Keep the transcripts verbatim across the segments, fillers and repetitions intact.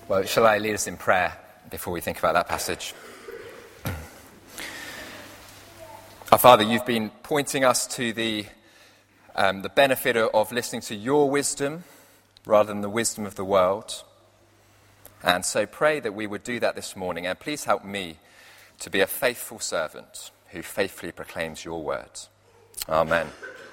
Well, shall I lead us in prayer before we think about that passage? Our Father, you've been pointing us to the um, the benefit of listening to your wisdom rather than the wisdom of the world. And so pray that we would do that this morning. And please help me to be a faithful servant who faithfully proclaims your word. Amen.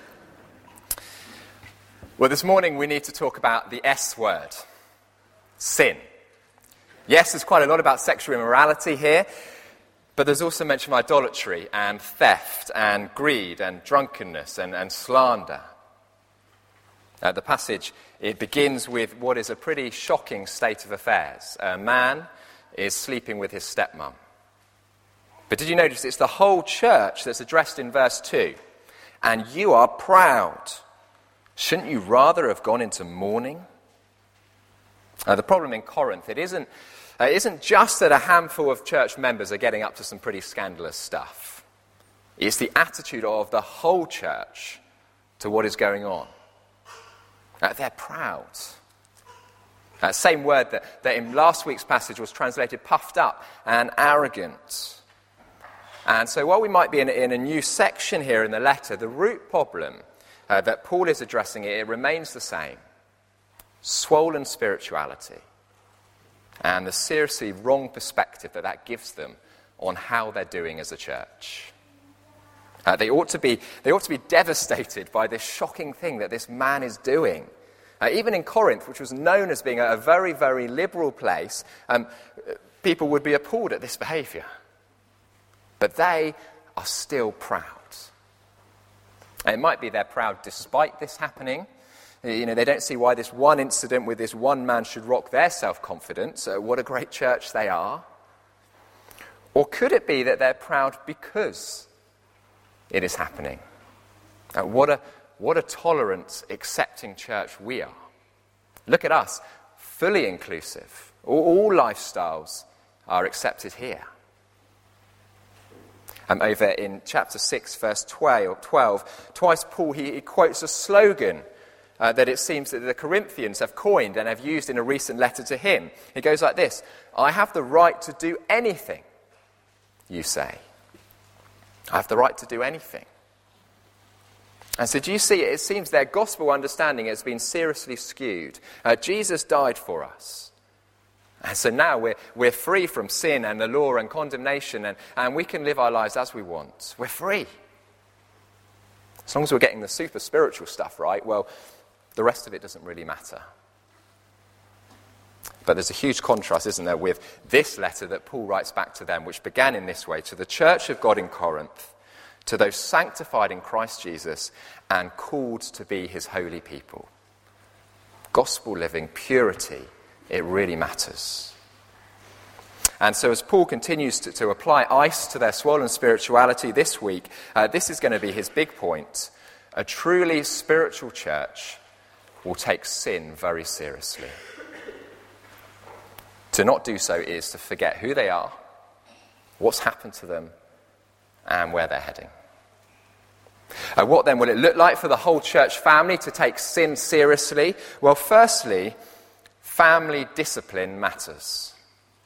Well, this morning we need to talk about the S word, sin. Yes, there's quite a lot about sexual immorality here, but there's also mention of idolatry and theft and greed and drunkenness and, and slander. Uh, the passage, it begins with what is a pretty shocking state of affairs. A man is sleeping with his stepmom. But did you notice it's the whole church that's addressed in verse two? And you are proud. Shouldn't you rather have gone into mourning? Uh, the problem in Corinth, it isn't, uh, it isn't just that a handful of church members are getting up to some pretty scandalous stuff. It's the attitude of the whole church to what is going on. Uh, they're proud. That uh, same word that, that in last week's passage was translated puffed up and arrogant. And so while we might be in, in a new section here in the letter, the root problem uh, that Paul is addressing, it, it remains the same. Swollen spirituality and the seriously wrong perspective that that gives them on how they're doing as a church. Uh, they ought to be they ought to be devastated by this shocking thing that this man is doing. Uh, even in Corinth, which was known as being a, a very, very liberal place, um, people would be appalled at this behaviour. But they are still proud. And it might be they're proud despite this happening. You know, they don't see why this one incident with this one man should rock their self-confidence. Uh, what a great church they are. Or could it be that they're proud because it is happening? Uh, what a what a tolerant, accepting church we are. Look at us, fully inclusive. All, all lifestyles are accepted here. Um, over in chapter six, verse twelve, twice Paul he, he quotes a slogan Uh, that it seems that the Corinthians have coined and have used in a recent letter to him. It goes like this: I have the right to do anything, you say. I have the right to do anything. And so do you see, it seems their gospel understanding has been seriously skewed. Uh, Jesus died for us. And so now we're, we're free from sin and the law and condemnation, and, and we can live our lives as we want. We're free. As long as we're getting the super spiritual stuff right, well, the rest of it doesn't really matter. But there's a huge contrast, isn't there, with this letter that Paul writes back to them, which began in this way: to the church of God in Corinth, to those sanctified in Christ Jesus and called to be his holy people. Gospel living, purity, it really matters. And so as Paul continues to, to apply ice to their swollen spirituality this week, uh, this is going to be his big point. A truly spiritual church will take sin very seriously. To not do so is to forget who they are, what's happened to them, and where they're heading. Uh, what then will it look like for the whole church family to take sin seriously? Well, firstly, family discipline matters.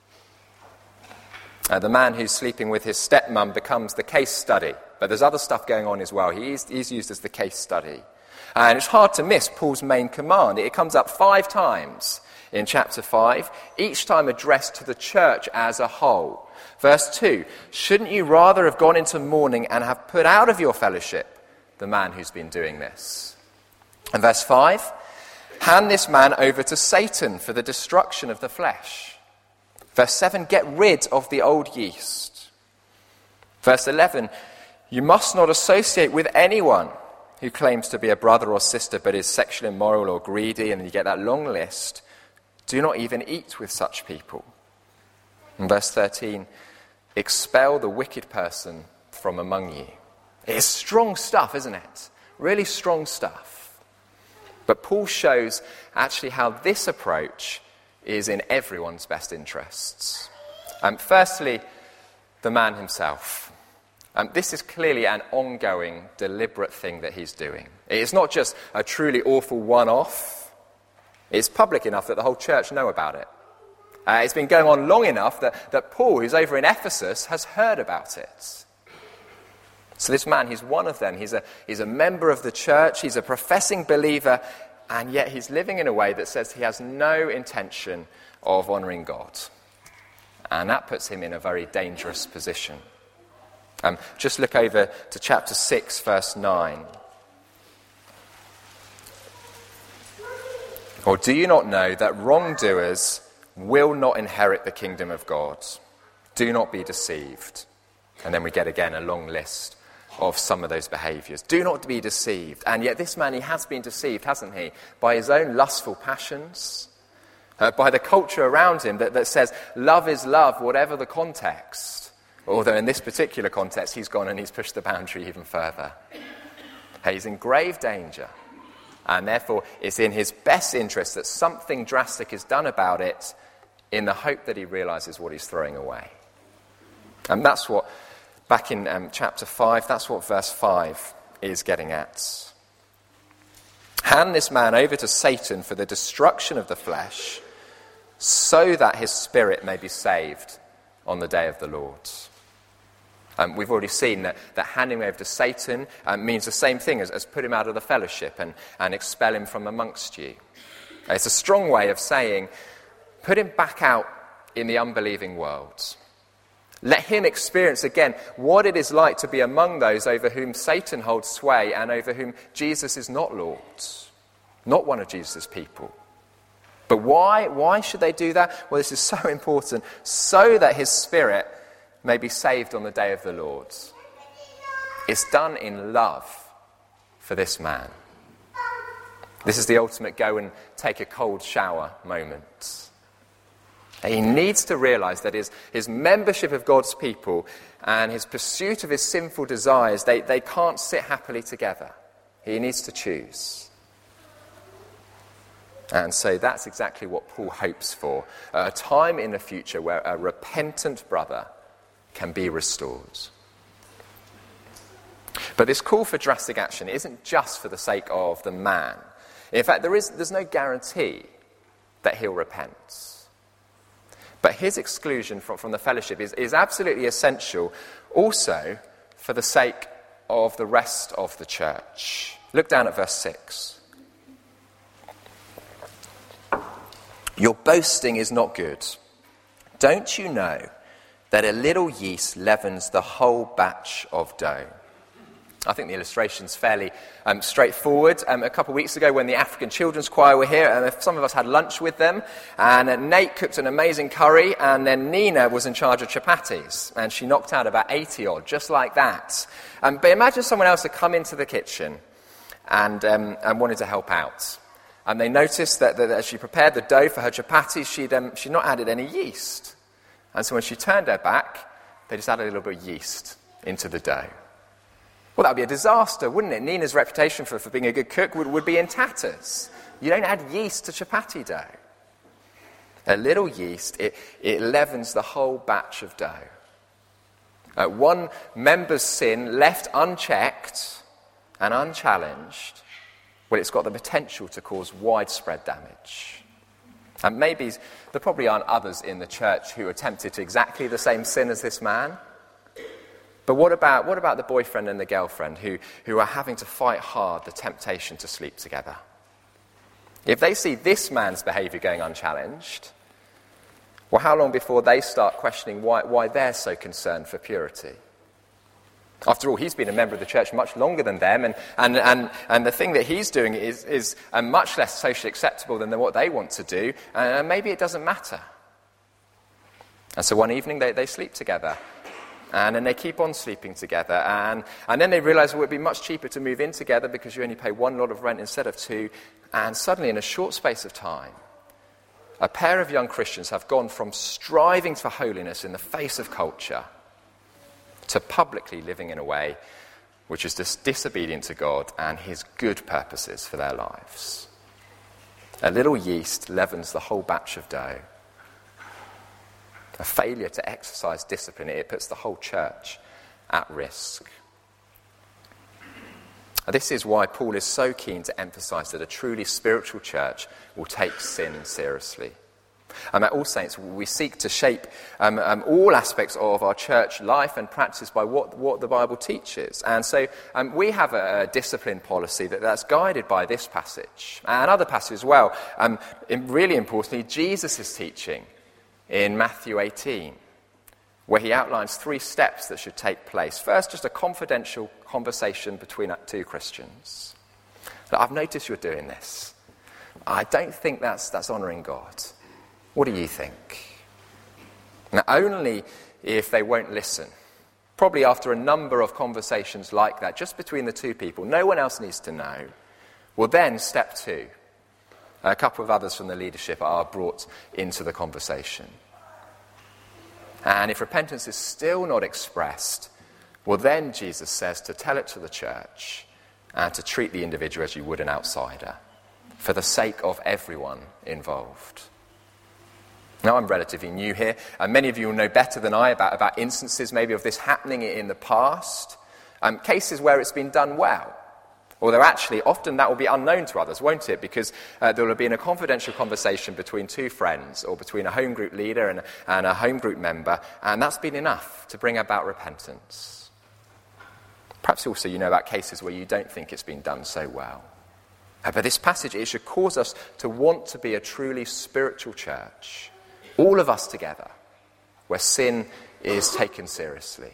Uh, the man who's sleeping with his stepmom becomes the case study, but there's other stuff going on as well. He's, he's used as the case study. And it's hard to miss Paul's main command. It comes up five times in chapter five, each time addressed to the church as a whole. Verse two, shouldn't you rather have gone into mourning and have put out of your fellowship the man who's been doing this? And verse five, hand this man over to Satan for the destruction of the flesh. Verse seven, get rid of the old yeast. Verse eleven, you must not associate with anyone who claims to be a brother or sister but is sexually immoral or greedy, and you get that long list. Do not even eat with such people. In verse thirteen, expel the wicked person from among you. It's strong stuff, isn't it? Really strong stuff. But Paul shows actually how this approach is in everyone's best interests. Um, firstly, the man himself. Um, this is clearly an ongoing, deliberate thing that he's doing. It's not just a truly awful one-off. It's public enough that the whole church know about it. Uh, it's been going on long enough that, that Paul, who's over in Ephesus, has heard about it. So this man, he's one of them. He's a, he's a member of the church. He's a professing believer. And yet he's living in a way that says he has no intention of honouring God. And that puts him in a very dangerous position. Um, just look over to chapter six, verse nine. Or do you not know that wrongdoers will not inherit the kingdom of God? Do not be deceived. And then we get again a long list of some of those behaviours. Do not be deceived. And yet this man, he has been deceived, hasn't he? By his own lustful passions, uh, by the culture around him that, that says love is love, whatever the context. Although in this particular context, he's gone and he's pushed the boundary even further. He's in grave danger. And therefore, it's in his best interest that something drastic is done about it in the hope that he realises what he's throwing away. And that's what, back in um, chapter five, that's what verse five is getting at. Hand this man over to Satan for the destruction of the flesh, so that his spirit may be saved on the day of the Lord. Um, we've already seen that, that handing him over to Satan um, means the same thing as, as put him out of the fellowship and, and expel him from amongst you. It's a strong way of saying, put him back out in the unbelieving world. Let him experience again what it is like to be among those over whom Satan holds sway and over whom Jesus is not Lord, not one of Jesus' people. But why? Why should they do that? Well, this is so important, so that his spirit may be saved on the day of the Lord. It's done in love for this man. This is the ultimate go and take a cold shower moment. He needs to realize that his, his membership of God's people and his pursuit of his sinful desires, they, they can't sit happily together. He needs to choose. And so that's exactly what Paul hopes for, a time in the future where a repentant brother can be restored. But this call for drastic action isn't just for the sake of the man. In fact, there is there's no guarantee that he'll repent. But his exclusion from, from the fellowship is, is absolutely essential also for the sake of the rest of the church. Look down at verse six. Your boasting is not good. Don't you know that a little yeast leavens the whole batch of dough? I think the illustration's fairly um, straightforward. Um, a couple of weeks ago when the African Children's Choir were here, and some of us had lunch with them, and uh, Nate cooked an amazing curry, and then Nina was in charge of chapatis, and she knocked out about eighty odd, just like that. Um, but imagine someone else had come into the kitchen and, um, and wanted to help out. And they noticed that, that as she prepared the dough for her chapatis, she'd, um, she'd not added any yeast. And so when she turned her back, they just added a little bit of yeast into the dough. Well, that would be a disaster, wouldn't it? Nina's reputation for, for being a good cook would, would be in tatters. You don't add yeast to chapati dough. A little yeast, it, it leavens the whole batch of dough. Uh, one member's sin left unchecked and unchallenged, well, it's got the potential to cause widespread damage. And maybe there probably aren't others in the church who are tempted to exactly the same sin as this man. But what about what about the boyfriend and the girlfriend who, who are having to fight hard the temptation to sleep together? If they see this man's behaviour going unchallenged, well, how long before they start questioning why, why they're so concerned for purity? After all, he's been a member of the church much longer than them, and, and, and, and the thing that he's doing is, is uh, much less socially acceptable than what they want to do, and maybe it doesn't matter. And so one evening they, they sleep together. And then they keep on sleeping together. And, and then they realise, well, it would be much cheaper to move in together because you only pay one lot of rent instead of two. And suddenly, in a short space of time, a pair of young Christians have gone from striving for holiness in the face of culture to publicly living in a way which is dis- disobedient to God and his good purposes for their lives. A little yeast leavens the whole batch of dough. A failure to exercise discipline, it puts the whole church at risk. This is why Paul is so keen to emphasize that a truly spiritual church will take sin seriously. Um, at All Saints, we seek to shape um, um, all aspects of our church life and practice by what, what the Bible teaches. And so um, we have a, a discipline policy that, that's guided by this passage and other passages as well. Um, and really importantly, Jesus' teaching in Matthew eighteen, where he outlines three steps that should take place. First, just a confidential conversation between two Christians. Look, I've noticed you're doing this. I don't think that's, that's honouring God. What do you think? Now, only if they won't listen, probably after a number of conversations like that, just between the two people, no one else needs to know, well then, step two, a couple of others from the leadership are brought into the conversation. And if repentance is still not expressed, well then, Jesus says, to tell it to the church and to treat the individual as you would an outsider, for the sake of everyone involved. Now, I'm relatively new here, and many of you will know better than I about, about instances maybe of this happening in the past, um, cases where it's been done well. Although actually, often that will be unknown to others, won't it? Because uh, there will have been a confidential conversation between two friends or between a home group leader and, and a home group member, and that's been enough to bring about repentance. Perhaps also you know about cases where you don't think it's been done so well. Uh, but this passage, it should cause us to want to be a truly spiritual church, all of us together, where sin is taken seriously.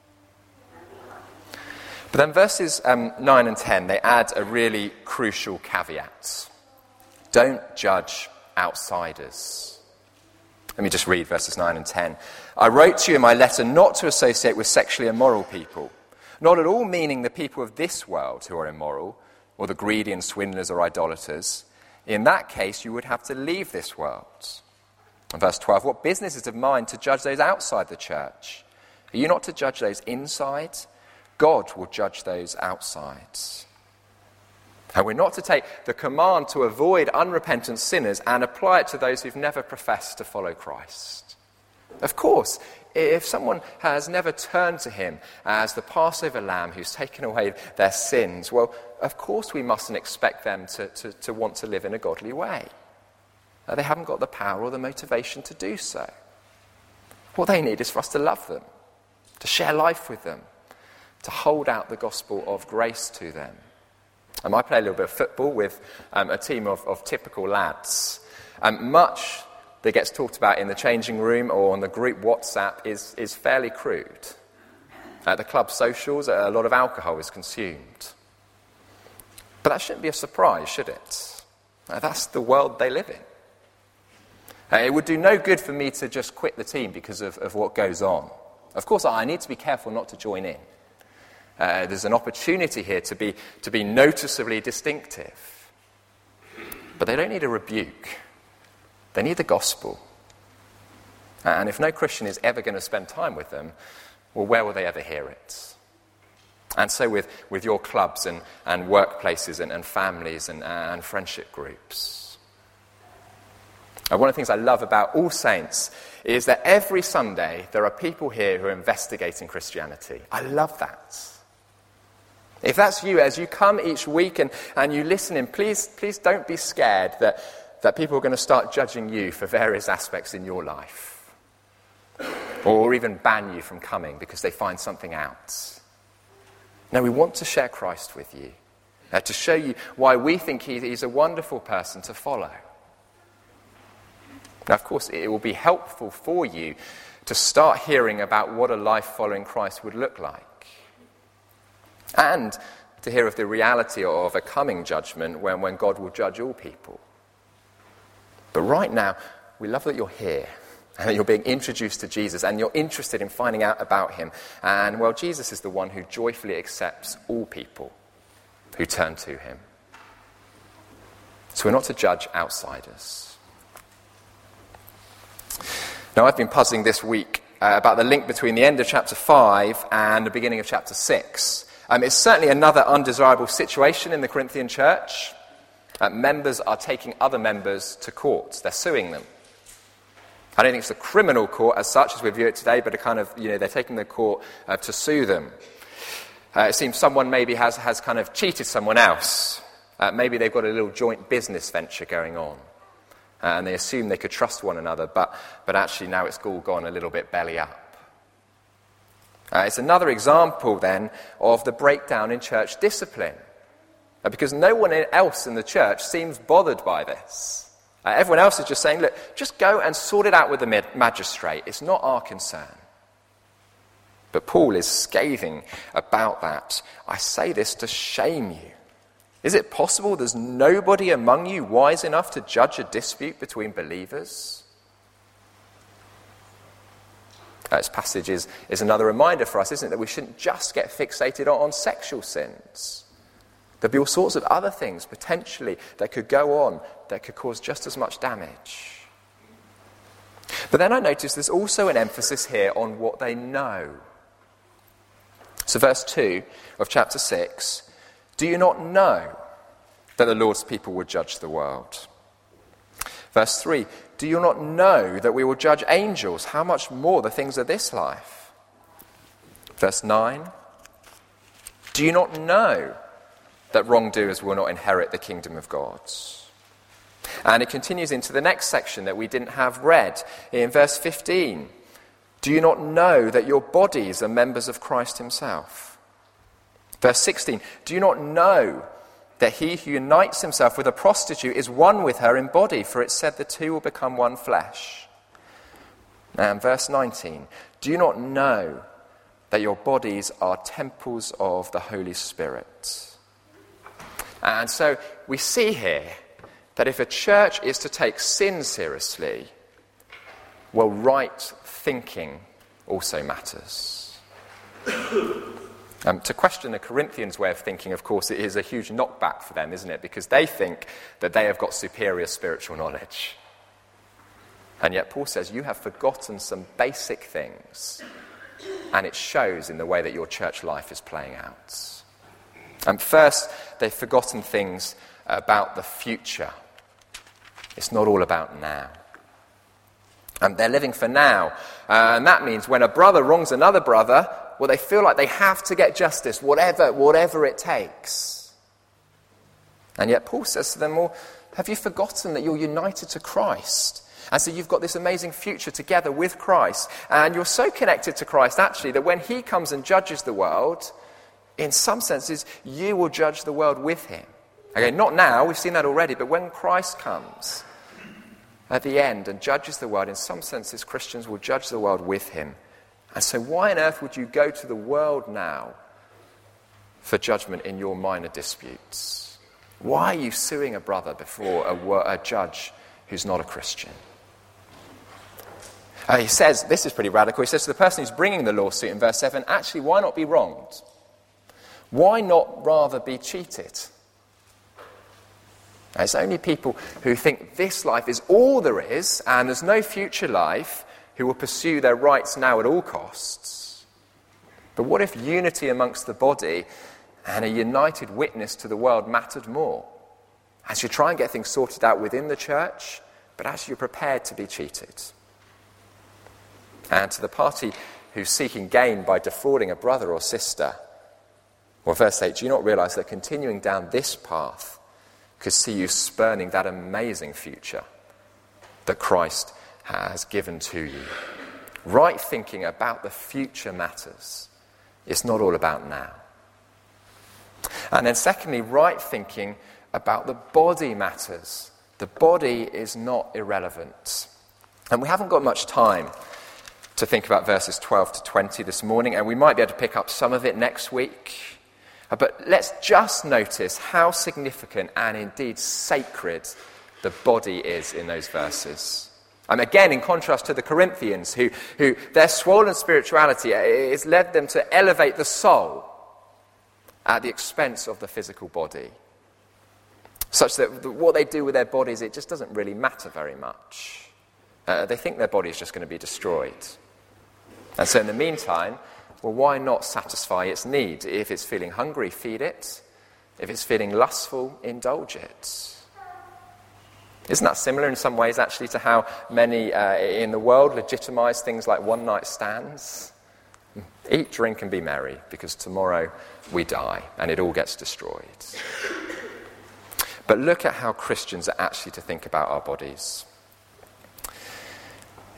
But then verses um, nine and ten, they add a really crucial caveat. Don't judge outsiders. Let me just read verses nine and ten. I wrote to you in my letter not to associate with sexually immoral people, not at all meaning the people of this world who are immoral, or the greedy and swindlers or idolaters. In that case, you would have to leave this world. And verse twelve, what business is it of mine to judge those outside the church? Are you not to judge those inside? God will judge those outside. And we're not to take the command to avoid unrepentant sinners and apply it to those who've never professed to follow Christ. Of course, if someone has never turned to him as the Passover lamb who's taken away their sins, well, of course we mustn't expect them to, to, to want to live in a godly way. They haven't got the power or the motivation to do so. What they need is for us to love them, to share life with them, to hold out the gospel of grace to them. Um, I play a little bit of football with um, a team of, of typical lads. Um, much that gets talked about in the changing room or on the group WhatsApp is, is fairly crude. At the club socials, a lot of alcohol is consumed. But that shouldn't be a surprise, should it? Uh, that's the world they live in. Uh, it would do no good for me to just quit the team because of, of what goes on. Of course, I need to be careful not to join in. Uh, there's an opportunity here to be, to be noticeably distinctive. But they don't need a rebuke. They need the gospel. And if no Christian is ever going to spend time with them, well, where will they ever hear it? And so with, with your clubs and, and workplaces and, and families and, and friendship groups. And one of the things I love about All Saints is that every Sunday there are people here who are investigating Christianity. I love that. If that's you, as you come each week and, and you listen in, please, please don't be scared that, that people are going to start judging you for various aspects in your life. Or even ban you from coming because they find something out. No, we want to share Christ with you. Uh, to show you why we think he, he's a wonderful person to follow. Now, of course, it will be helpful for you to start hearing about what a life following Christ would look like. And to hear of the reality of a coming judgment when, when God will judge all people. But right now, we love that you're here and that you're being introduced to Jesus and you're interested in finding out about him. And, well, Jesus is the one who joyfully accepts all people who turn to him. So we're not to judge outsiders. Now, I've been puzzling this week uh, about the link between the end of chapter five and the beginning of chapter six. Um, it's certainly another undesirable situation in the Corinthian church. Uh, members are taking other members to court. They're suing them. I don't think it's a criminal court as such as we view it today, but a kind of, you know, they're taking the court uh, to sue them. Uh, it seems someone maybe has, has kind of cheated someone else. Uh, maybe they've got a little joint business venture going on. And they assumed they could trust one another, but, but actually now it's all gone a little bit belly up. Uh, it's another example, then, of the breakdown in church discipline. Uh, because no one else in the church seems bothered by this. Uh, everyone else is just saying, look, just go and sort it out with the mid- magistrate. It's not our concern. But Paul is scathing about that. I say this to shame you. Is it possible there's nobody among you wise enough to judge a dispute between believers? Uh, this passage is, is another reminder for us, isn't it, that we shouldn't just get fixated on, on sexual sins. There'll be all sorts of other things, potentially, that could go on, that could cause just as much damage. But then I notice there's also an emphasis here on what they know. So verse two of chapter six, do you not know that the Lord's people will judge the world? Verse three, do you not know that we will judge angels? How much more the things of this life? Verse nine, do you not know that wrongdoers will not inherit the kingdom of God? And it continues into the next section that we didn't have read. In verse fifteen, do you not know that your bodies are members of Christ himself? Verse sixteen, do you not know that he who unites himself with a prostitute is one with her in body, for it said the two will become one flesh? And verse nineteen, do you not know that your bodies are temples of the Holy Spirit? And so we see here that if a church is to take sin seriously, well, right thinking also matters. Um, to question the Corinthians' way of thinking, of course, it is a huge knockback for them, isn't it? Because they think that they have got superior spiritual knowledge. And yet Paul says, you have forgotten some basic things, and it shows in the way that your church life is playing out. And first, they've forgotten things about the future. It's not all about now. And they're living for now. Uh, and that means when a brother wrongs another brother, well, they feel like they have to get justice, whatever, whatever it takes. And yet Paul says to them, well, have you forgotten that you're united to Christ? And so you've got this amazing future together with Christ. And you're so connected to Christ, actually, that when he comes and judges the world, in some senses, you will judge the world with him. Okay, not now, we've seen that already, but when Christ comes at the end and judges the world, in some senses, Christians will judge the world with him. And so why on earth would you go to the world now for judgment in your minor disputes? Why are you suing a brother before a, a judge who's not a Christian? Uh, he says, this is pretty radical, he says to the person who's bringing the lawsuit in verse seven, actually, why not be wronged? Why not rather be cheated? It's only people who think this life is all there is and there's no future life who will pursue their rights now at all costs. But what if unity amongst the body and a united witness to the world mattered more? As you try and get things sorted out within the church, but as you're prepared to be cheated. And to the party who's seeking gain by defrauding a brother or sister, well, verse eight, do you not realize that continuing down this path could see you spurning that amazing future that Christ has given to you? Right thinking about the future matters. It's not all about now. And then secondly, right thinking about the body matters. The body is not irrelevant. And we haven't got much time to think about verses twelve to twenty this morning, and we might be able to pick up some of it next week. But let's just notice how significant and indeed sacred the body is in those verses. And again, in contrast to the Corinthians, who, who their swollen spirituality has led them to elevate the soul at the expense of the physical body. Such that what they do with their bodies, it just doesn't really matter very much. Uh, they think their body is just going to be destroyed. And so in the meantime, well, why not satisfy its need? If it's feeling hungry, feed it. If it's feeling lustful, indulge it. Isn't that similar in some ways, actually, to how many uh, in the world legitimize things like one-night stands? Eat, drink, and be merry, because tomorrow we die, and it all gets destroyed. But look at how Christians are actually to think about our bodies.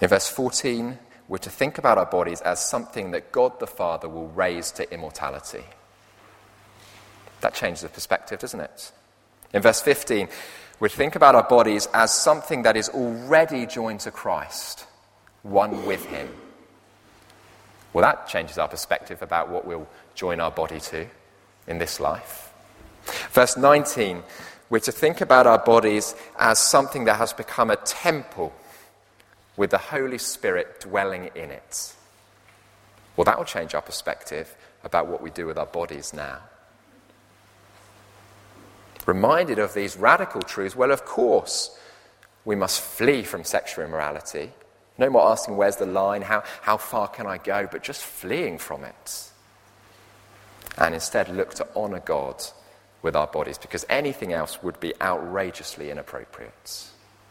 In verse fourteen, we're to think about our bodies as something that God the Father will raise to immortality. That changes the perspective, doesn't it? In verse fifteen, we think about our bodies as something that is already joined to Christ, one with him. Well, that changes our perspective about what we'll join our body to in this life. Verse nineteen, we're to think about our bodies as something that has become a temple with the Holy Spirit dwelling in it. Well, that will change our perspective about what we do with our bodies now. Reminded of these radical truths, well, of course, we must flee from sexual immorality. No more asking, where's the line? How, how far can I go? But just fleeing from it. And instead look to honour God with our bodies, because anything else would be outrageously inappropriate.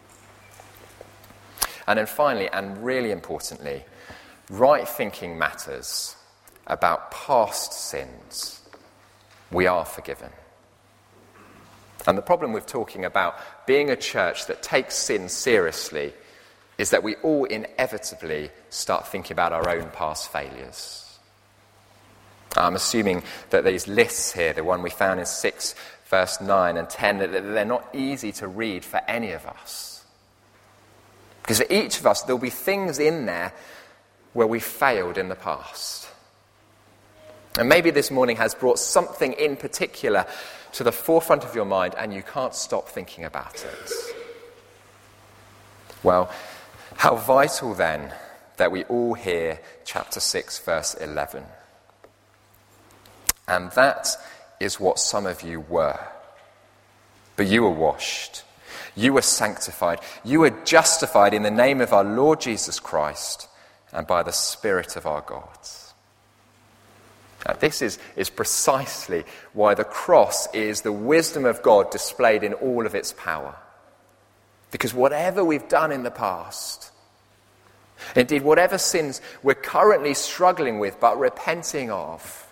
And then finally, and really importantly, right thinking matters about past sins. We are forgiven. And the problem with talking about being a church that takes sin seriously is that we all inevitably start thinking about our own past failures. I'm assuming that these lists here, the one we found in six, verse nine and ten, that they're not easy to read for any of us. Because for each of us, there'll be things in there where we failed in the past. And maybe this morning has brought something in particular to the forefront of your mind and you can't stop thinking about it. Well, how vital then that we all hear chapter six, verse eleven. And that is what some of you were. But you were washed. You were sanctified. You were justified in the name of our Lord Jesus Christ and by the Spirit of our God. Now, this is, is precisely why the cross is the wisdom of God displayed in all of its power. Because whatever we've done in the past, indeed whatever sins we're currently struggling with but repenting of,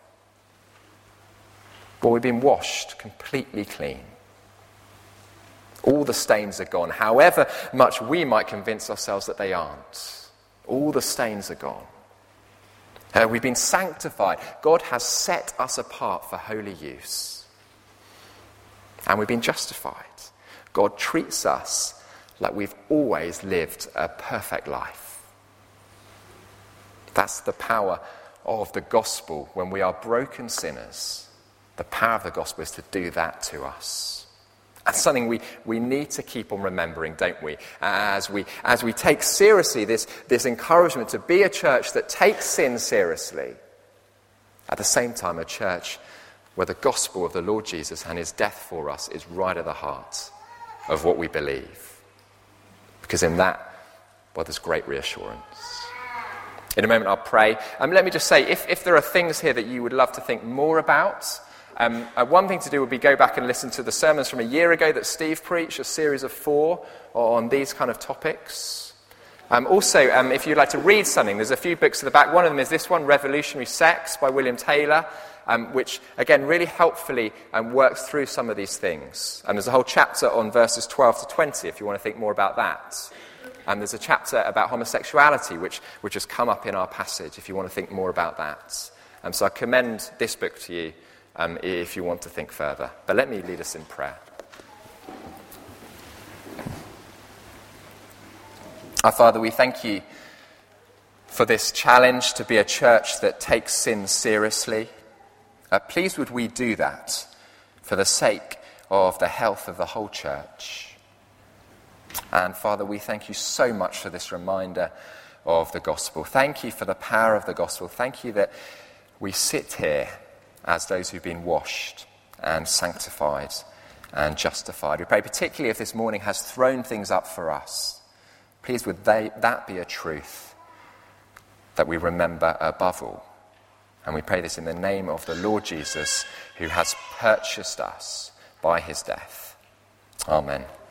well, we've been washed completely clean. All the stains are gone, however much we might convince ourselves that they aren't. All the stains are gone. Uh, we've been sanctified. God has set us apart for holy use. And we've been justified. God treats us like we've always lived a perfect life. That's the power of the gospel when we are broken sinners. The power of the gospel is to do that to us. That's something we, we need to keep on remembering, don't we? As we as we take seriously this, this encouragement to be a church that takes sin seriously. At the same time, a church where the gospel of the Lord Jesus and his death for us is right at the heart of what we believe. Because in that, well, there's great reassurance. In a moment, I'll pray. Um, let me just say, if, if there are things here that you would love to think more about, Um, uh, one thing to do would be go back and listen to the sermons from a year ago that Steve preached, a series of four on these kind of topics. Um, also, um, if you'd like to read something, there's a few books at the back. One of them is this one, Revolutionary Sex by William Taylor, um, which, again, really helpfully um, works through some of these things. And there's a whole chapter on verses twelve to twenty if you want to think more about that. And there's a chapter about homosexuality, which, which has come up in our passage, if you want to think more about that. Um, so I commend this book to you. Um, if you want to think further. But let me lead us in prayer. Our Father, we thank you for this challenge to be a church that takes sin seriously. Uh, please would we do that for the sake of the health of the whole church. And Father, we thank you so much for this reminder of the gospel. Thank you for the power of the gospel. Thank you that we sit here as those who've been washed and sanctified and justified. We pray particularly if this morning has thrown things up for us, please would they, that be a truth that we remember above all. And we pray this in the name of the Lord Jesus, who has purchased us by his death. Amen.